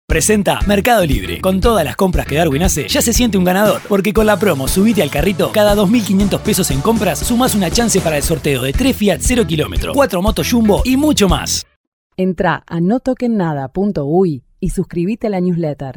Presenta Mercado Libre. Con todas las compras que Darwin hace, ya se siente un ganador. Porque con la promo Subite al Carrito, cada 2.500 pesos en compras, sumás una chance para el sorteo de 3 Fiat 0 kilómetro, 4 motos Jumbo y mucho más. Entrá a notokennada.uy y suscribite a la newsletter.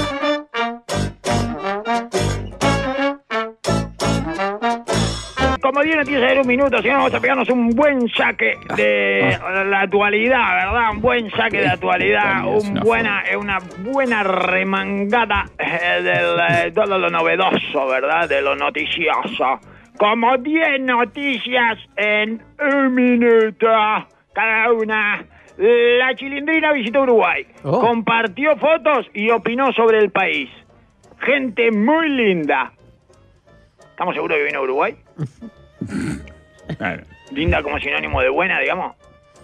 Como 10 noticias en un minuto, si no vamos a pegarnos un buen saque de la actualidad, ¿verdad? Un buen saque de actualidad, una buena remangada de todo lo novedoso, ¿verdad? De lo noticioso. Como 10 noticias en un minuto, cada una. La Chilindrina visitó Uruguay, compartió fotos y opinó sobre el país. Gente muy linda. ¿Estamos seguros que vino a Uruguay? Claro. Linda como sinónimo de buena, digamos.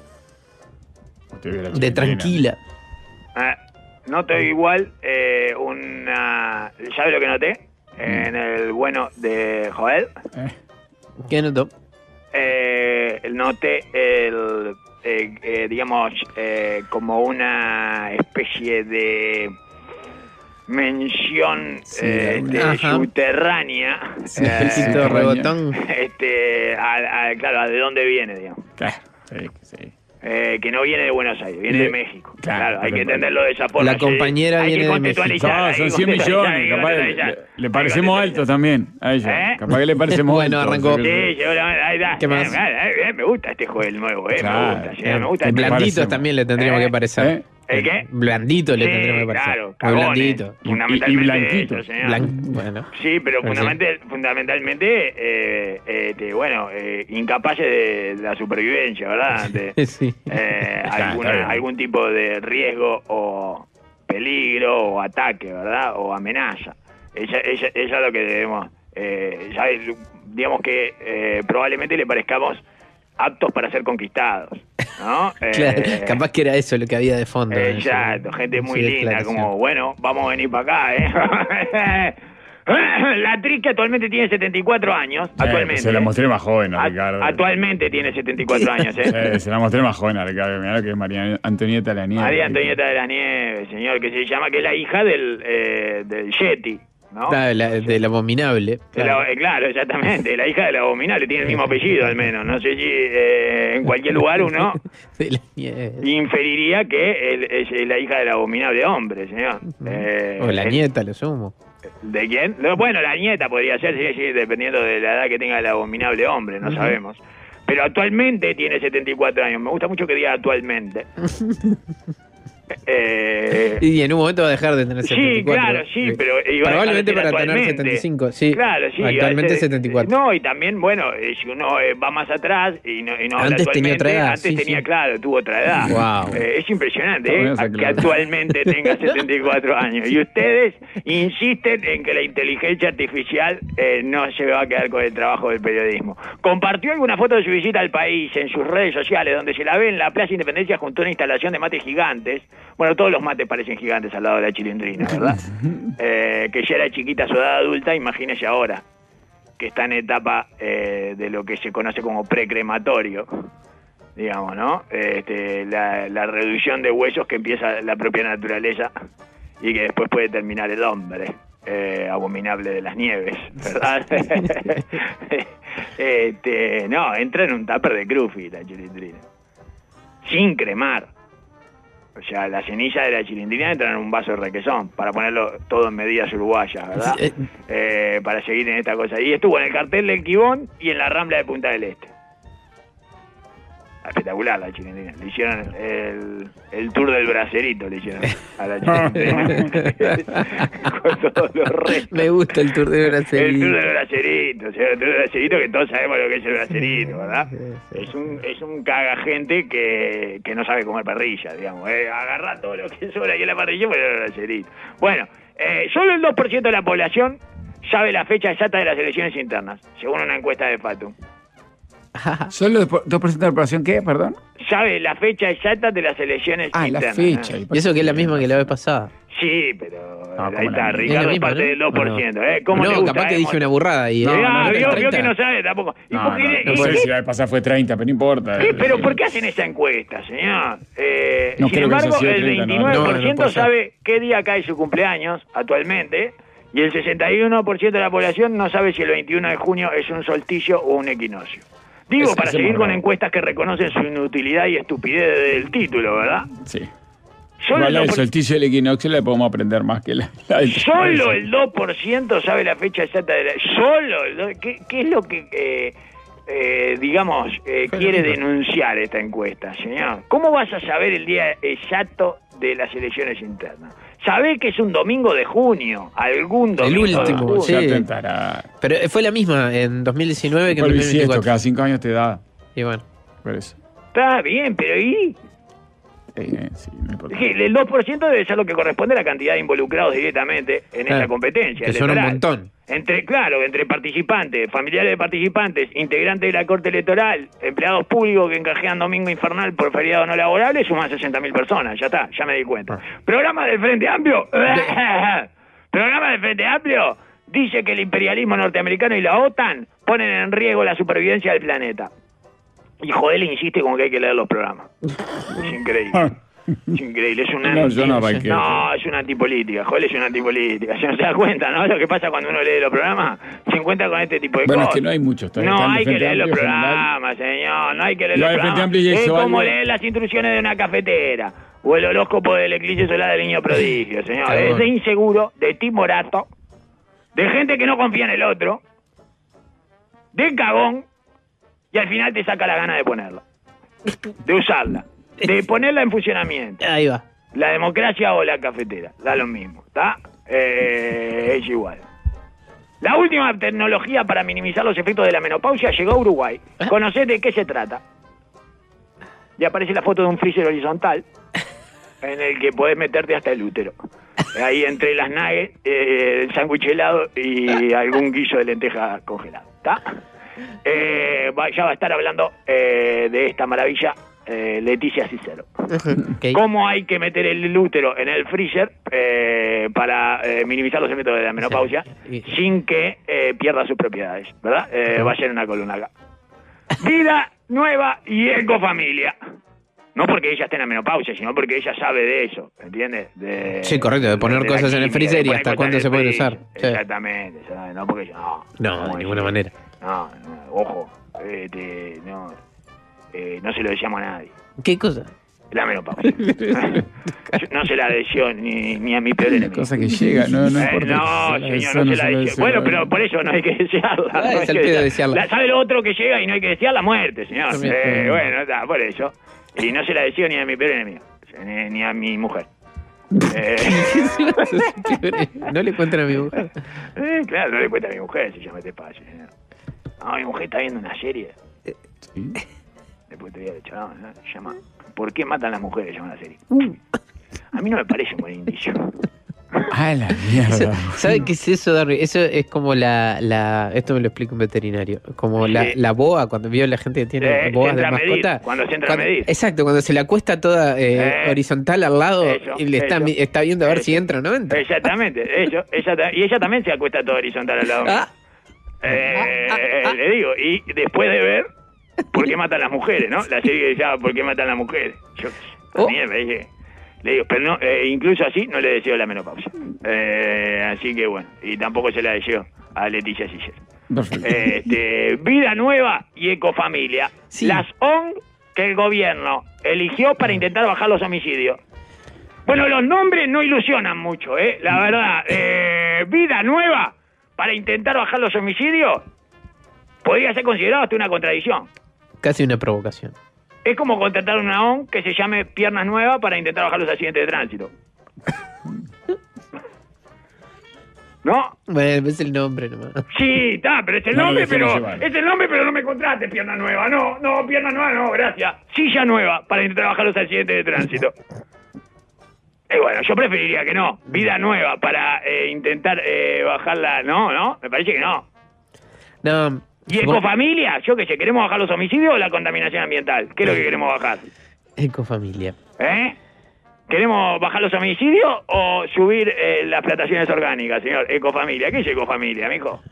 De tranquila. Noto igual ¿sabes lo que noté? En el bueno de Joel. ¿Qué notó? Noté digamos, como una especie de mención subterránea, rebotón, claro, ¿de dónde viene, digamos? Claro, sí. Que no viene de Buenos Aires, viene de México. Claro, hay que entenderlo de esa forma. La compañera viene de México. No, son 100 millones. Capaz le parecemos altos también a ella. Capaz que le parecemos altos. Bueno, arrancó. Sí, ahí da. ¿Qué más? Me gusta este juego nuevo, Claro. me gusta. Blanditos también le tendríamos que parecer. ¿El qué? Blandito le tendríamos que parecer. Claro, muy blandito. Fundamentalmente y blanquito. eso, señor. Bueno. Sí, pero fundamentalmente, incapaces de la supervivencia, ¿verdad? Sí. Algún tipo de riesgo o peligro o ataque, ¿verdad? O amenaza. Ella es lo que debemos, digamos que probablemente le parezcamos aptos para ser conquistados, ¿no? Claro, capaz que era eso lo que había de fondo. Exacto, gente muy linda, como, bueno, vamos a venir para acá, La actriz que actualmente tiene 74 años, actualmente. Se la mostré más joven a Ricardo. Actualmente tiene 74 años, Se la mostré más joven a Ricardo. Mirá lo que es María Antonieta de la Nieve. María Antonieta de la Nieve, señor, que se llama, que es la hija del Yeti, ¿no? Del abominable. Claro, exactamente, la hija del abominable, tiene el mismo apellido al menos. No sé si en cualquier lugar uno de la nieve inferiría que es la hija del abominable hombre, señor. O la nieta, lo sumo. ¿De quién? Bueno, la nieta podría ser, sí, dependiendo de la edad que tenga el abominable hombre, no sabemos. Pero actualmente tiene 74 años. Me gusta mucho que diga actualmente. Y en un momento va a dejar de tener 74. Sí, claro, sí, pero probablemente para tener 75, sí. Claro, sí. Actualmente 74. No, y también, bueno, si uno va más atrás y no antes tenía otra edad. Antes tenía, claro, tuvo otra edad. Wow. Es impresionante, que actualmente tenga 74 años. Y ustedes insisten en que la inteligencia artificial no se va a quedar con el trabajo del periodismo. Compartió alguna foto de su visita al país en sus redes sociales, donde se la ve en la Plaza Independencia junto a una instalación de mates gigantes. Bueno, todos los mates parecen gigantes al lado de la Chilindrina, ¿verdad? Que ya era chiquita a su edad adulta, imagínese ahora, que está en etapa de lo que se conoce como precrematorio, digamos, ¿no? La reducción de huesos que empieza la propia naturaleza y que después puede terminar el hombre, abominable de las nieves, ¿verdad? No, entra en un tupper de Crufi la Chilindrina, sin cremar. O sea, la ceniza de la Chilindrina entra en un vaso de requesón, para ponerlo todo en medidas uruguayas, ¿verdad? Para seguir en esta cosa. Y estuvo en el cartel del Quibón y en la Rambla de Punta del Este. Espectacular la Chilindrina. Le hicieron el tour del bracerito, le hicieron a la Chilindrina. Con todos los restos. Me gusta el tour del bracerito. El tour del bracerito, o sea, el tour del bracerito, que todos sabemos lo que es el bracerito, ¿verdad? Es un cagagente que no sabe comer parrilla, digamos. Agarra todo lo que sobra ahí en la parrilla y pone el bracerito. Bueno, solo el 2% de la población sabe la fecha exacta de las elecciones internas, según una encuesta de Fatum. ¿Solo 2% de la población qué? Perdón. Sabe la fecha exacta de las elecciones internas. La fecha. Y eso que es la misma que la vez pasada. Sí, pero No, ahí está, la Ricardo es misma, parte ¿no? del 2%. ¿O ¿Cómo te no, gusta, capaz que dije una burrada ahí. No, ¿No vio era que no sabe tampoco. ¿Y No, por qué, no sé si la vez pasada fue 30, pero no importa. pero ¿por qué hacen esa encuesta, señor? No Sin creo que haya embargo, sido el 30, 29% no puede ser. sabe qué día cae su cumpleaños actualmente y el 61% de la población no sabe si el 21 de junio es un solsticio o un equinoccio. Digo, para Ese seguir es con raro. encuestas que reconocen su inutilidad y estupidez del título, ¿verdad? Sí. Solo Igual la el del 2%. solsticio del equinoccio le podemos aprender más que la del Solo el 2% sabe la fecha exacta de la... Solo el 2%. ¿Qué es lo que, digamos, quiere denunciar esta encuesta, señor? ¿Cómo vas a saber el día exacto de las elecciones internas? Sabés que es un domingo de junio, algún domingo El último, de junio. sí. Ya tentará. Pero fue la misma en 2019 que en Por bisiesto, 2024. cada 5 años te da. Y bueno. Por eso. Está bien, pero ¿y? Sí, no importa. Es que el 2% debe ser lo que corresponde a la cantidad de involucrados directamente en Claro, esa competencia que son un electoral. montón. Entre participantes, familiares de participantes, integrantes de la Corte Electoral, empleados públicos que encajean domingo infernal por feriado no laborable, suman 60.000 personas. Ya está, ya me di cuenta. Programa del Frente Amplio. Programa del Frente Amplio dice que el imperialismo norteamericano y la OTAN ponen en riesgo la supervivencia del planeta. Y Joel insiste con que hay que leer los programas. Es increíble. Es increíble, es una No, yo no banqué. no, es una antipolítica, Joel es una antipolítica, se no se da cuenta, ¿no? Lo que pasa cuando uno lee los programas, se encuentra con este tipo de Bueno, cosas. es que no hay muchos todavía. No Están de hay que Frente leer los Amplio, general. programas, señor, no hay que leer Lo los del Frente programas. Amplio y Es eso como vale. leer las instrucciones de una cafetera, o el horóscopo del eclipse solar del niño prodigio, señor. Claro. Es de inseguro, de timorato, de gente que no confía en el otro, de cagón, y al final te saca la gana de ponerla, de usarla, de ponerla en funcionamiento. Ahí va. La democracia o la cafetera, da lo mismo, ¿está? Es igual. La última tecnología para minimizar los efectos de la menopausia llegó a Uruguay. ¿Conocés de qué se trata? Y aparece la foto de un freezer horizontal en el que podés meterte hasta el útero. Ahí entre las nuggets, el sándwich helado y algún guiso de lenteja congelado, ¿está? Ya va a estar hablando de esta maravilla Leticia Cicero. Okay. ¿Cómo hay que meter el útero en el freezer para minimizar los efectos de la menopausia Sí. sin que pierda sus propiedades, ¿verdad? Va a ser una columna acá. Vida nueva y ecofamilia. No porque ella esté en la menopausia, sino porque ella sabe de eso, ¿entiendes? Sí, correcto, de poner la cosas en el química, freezer y de poner hasta cosas cuándo en el se pueden freezer. usar. Sí. Exactamente, ¿sabes? No porque yo, No, ¿cómo de ninguna decir? manera. No, ojo, no se lo decíamos a nadie. ¿Qué cosa? La menopausia. No se la deseo ni a mi peor Una enemigo. cosa que llega, no importa. No, que señor, no se la deseo. Bueno, pero por eso no hay que desearla. Ah, no hay es al que pedo desearla. ¿Sabe lo otro que llega y no hay que desear? La muerte, señor. También. Bueno, está, por eso. Y no se la deseo ni a mi peor enemigo, ni a mi mujer. No le cuenten a mi mujer. Claro, no le cuenta a mi mujer si yo me te paso. No, mi mujer está viendo una serie. Sí. Después te voy a decir, no, se llama ¿Por qué matan las mujeres? Se llama la serie. A mí no me parece un buen indicio. Ah, la mierda. ¿Sabe qué es eso, Darby? Eso es como esto me lo explica un veterinario. Como Sí. la boa, cuando vio la gente que tiene boas de entra a medir, mascota. cuando se entra a medir. Exacto, cuando se la acuesta toda horizontal al lado Eso, y le está viendo a ver eso. si entra o no entra. Exactamente, y ella también se acuesta todo horizontal al lado mío. Le digo, y después de ver ¿Por qué matan las mujeres, no? La serie que se llama ¿Por qué matan las mujeres? Yo también me dije, le digo, pero no, incluso así no le deseo la menopausia. Así que bueno, y tampoco se la deseo a Leticia Cicero. Vida nueva y ecofamilia. Sí. Las ONG que el gobierno eligió para intentar bajar los homicidios. Bueno, los nombres no ilusionan mucho, la verdad. Vida nueva para intentar bajar los homicidios podría ser considerado hasta una contradicción. Casi una provocación. Es como contratar una ONG que se llame Piernas Nuevas para intentar bajar los accidentes de tránsito. ¿No? Bueno, es el nombre nomás. Sí, está, pero es el No, nombre, no, no, pero no me contrate Pierna Nueva. No, Pierna Nueva no, gracias. Silla Nueva para intentar bajar los accidentes de tránsito. Bueno, yo preferiría que no. Vida Nueva para intentar bajarla. No, me parece que no. No. ¿Y ecofamilia? Yo qué sé, ¿queremos bajar los homicidios o la contaminación ambiental? ¿Qué es lo que queremos bajar? Ecofamilia. ¿Queremos bajar los homicidios o subir las plantaciones orgánicas, señor? Ecofamilia. ¿Qué es ecofamilia, mijo?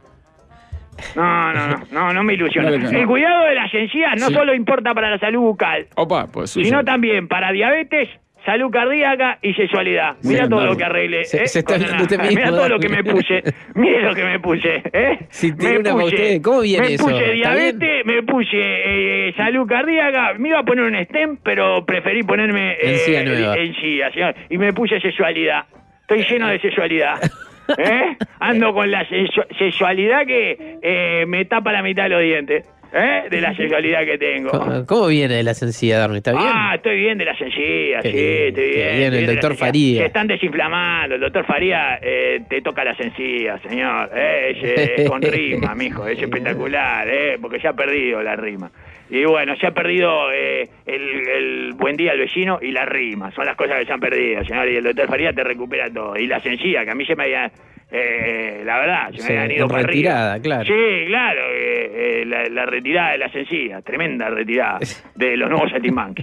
No me ilusiono. El cuidado de las encías no solo importa para la salud bucal, sino también para diabetes, salud cardíaca y sexualidad. Mira todo lo que arreglé. Se está hablando usted mismo. Mira todo lo que me puse. Mire lo que me puse. Si tiene una usted, ¿cómo viene eso? Me puse diabetes, me puse salud cardíaca. Me iba a poner un stem, pero preferí ponerme encía, señor. Y me puse sexualidad. Estoy lleno de sexualidad. Ando con la sexualidad que me tapa la mitad de los dientes. De la sexualidad que tengo. ¿Cómo viene de la sencilla, Darwin? ¿Está bien? Estoy bien de la sencilla, estoy bien. El doctor Faría. Se están desinflamando, el doctor Faría te toca la sencilla, señor. Es con rima, mijo, es espectacular, porque se ha perdido la rima. Y bueno, se ha perdido el buen día al vecino y la rima. Son las cosas que se han perdido, señor. Y el doctor Faría te recupera todo. Y la sencilla, que a mí se me había... la verdad, se me habían ido para retirada, arriba. Claro. Sí, claro. La retirada de la sencilla. Tremenda retirada de los nuevos Saltimbanqui.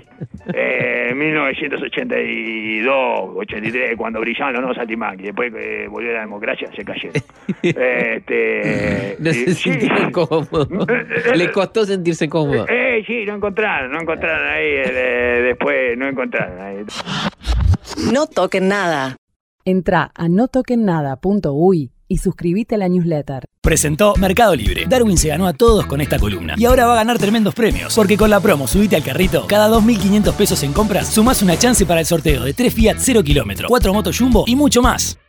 1982, 83, cuando brillaban los nuevos Saltimbanqui. Después que volvió la democracia, se cayeron. No se sintieron cómodos. Le costó sentirse cómodo. Sí, no encontraron ahí. Después no encontraron ahí. No toquen nada. Entrá a notoquennada.uy y suscríbete a la newsletter. Presentó Mercado Libre. Darwin se ganó a todos con esta columna. Y ahora va a ganar tremendos premios. Porque con la promo Subite al Carrito, cada 2.500 pesos en compras, sumás una chance para el sorteo de 3 Fiat 0 kilómetro, 4 motos Jumbo y mucho más.